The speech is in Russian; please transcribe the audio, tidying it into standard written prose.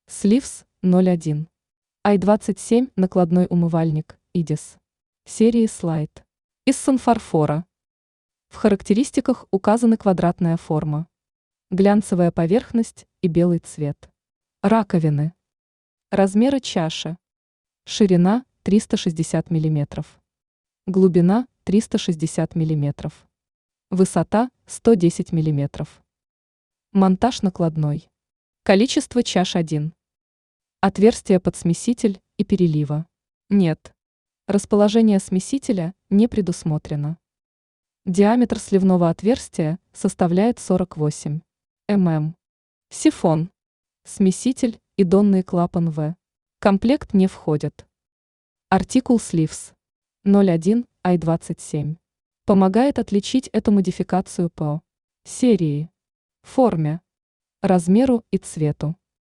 Slives 01. i27 накладной умывальник IDIS. Серии Slide. Из санфарфора. В характеристиках указаны квадратная форма, глянцевая поверхность и белый цвет. Раковины. Размеры чаши. Ширина 360 мм. Глубина 360 мм. Высота 110 мм. Монтаж накладной. Количество чаш 1. Отверстие под смеситель и перелива. Нет. Расположение смесителя не предусмотрено. Диаметр сливного отверстия составляет 48 мм. Сифон. Смеситель и донный клапан В. Комплект не входят. Артикул Slives 01 i27. Помогает отличить эту модификацию по серии, форме, размеру и цвету.